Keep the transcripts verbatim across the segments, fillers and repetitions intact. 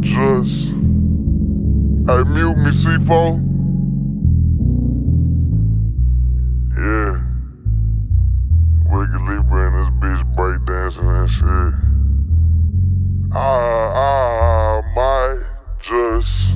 just. Hey, mute me, C four. Yeah. Wicked Libra and this bitch breakdancing and shit. I, I might just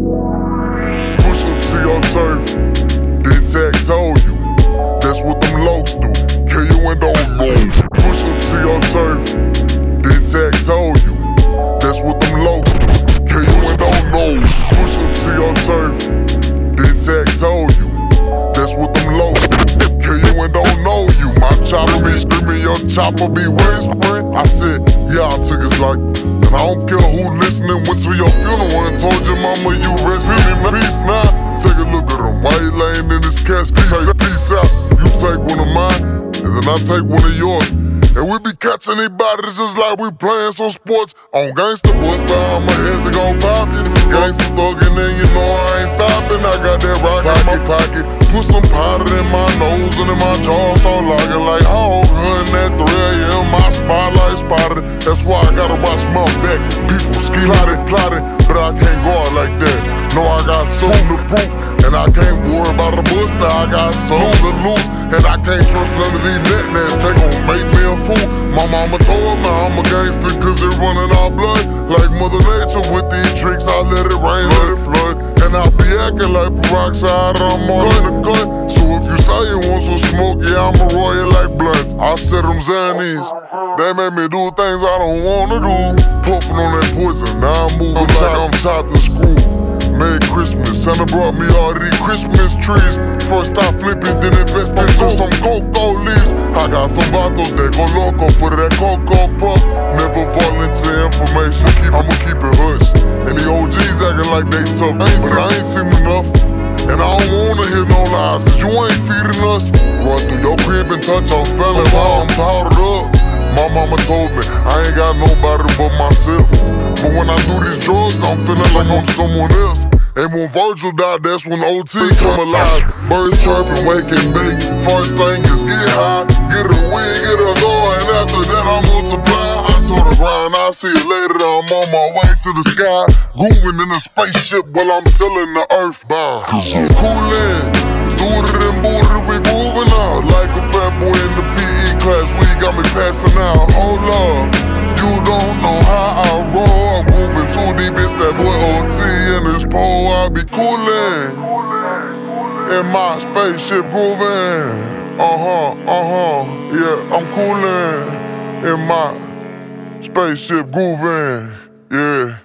push up to your turf, then tack-toe you. That's what them lokes do, kill you and don't know. Push up to your turf, then tack-toe you. That's what them lokes do, kill you and don't know. Push up to your turf, then tack-toe you. That's what them lokes do, kill you and don't know you. My chopper be screaming, your chopper be whispering. I said, yeah, I took his life. And I don't care who listening, went to your funeral and told your mama you rested in peace now. Take a look at him, why he laying in his casket? Take peace out, you take one of mine, and then I take one of yours. And we be catching these bodies just like we playing some sports. On gangsta buster, I'ma hit to go pop it. Gangsta thuggin' and you know I ain't stopping. I got that rock in my pocket. Put some powder in my nose and in my jaw, so locking like hog hunting at three A M My spotlight spotted. That's why I gotta watch my back. People scheming and plotting, but I can't go out like that. No, I got something to prove, and I can't worry about a buster. I got something to lose, and I can't trust none of these net-nets. They gon' make me a fool. My mama told me I'm a gangster cause it running our blood. Like Mother Nature with these tricks, I let it rain, let it flood. And I be acting like peroxide, I'm on the gun. So if you say you want some smoke, yeah, I'ma roll you like blunts. I said them Xannies, they make me do things I don't wanna do. Puffin' on that poison, now I'm moving like I'm top to screw. Merry Christmas, Santa brought me all these Christmas trees. First I flip it, then invest into some cocoa leaves. I got some vatos that go loco for that cocoa puff. Never fall into information, keep, I'ma keep it hush. And the O Gs acting like they tough, but I ain't seen enough. And I don't wanna hear no lies, cause you ain't feeding us. Run through your crib and touch your felon while I'm powdered up. My mama told me I ain't got nobody but myself. But when I do these drugs, I'm feeling like I'm someone else. And when Virgil died, that's when O T come alive. Birds chirping, waking big. First thing is get high, get a wig, get a go, and after that I multiply. I told the grind, I'll see you later, I'm on my way to the sky. Grooving in a spaceship while I'm tilling the earth. Bye. Coolin', zooted and booted, we grooving out. Like a fat boy in the P E class, we got me passing out. Hold up, you don't know how I roll. I'm moving too deep, it's that boy O T in his pole. I be coolin' in my spaceship grooving. Uh-huh, uh-huh, yeah, I'm coolin' in my spaceship grooving, yeah.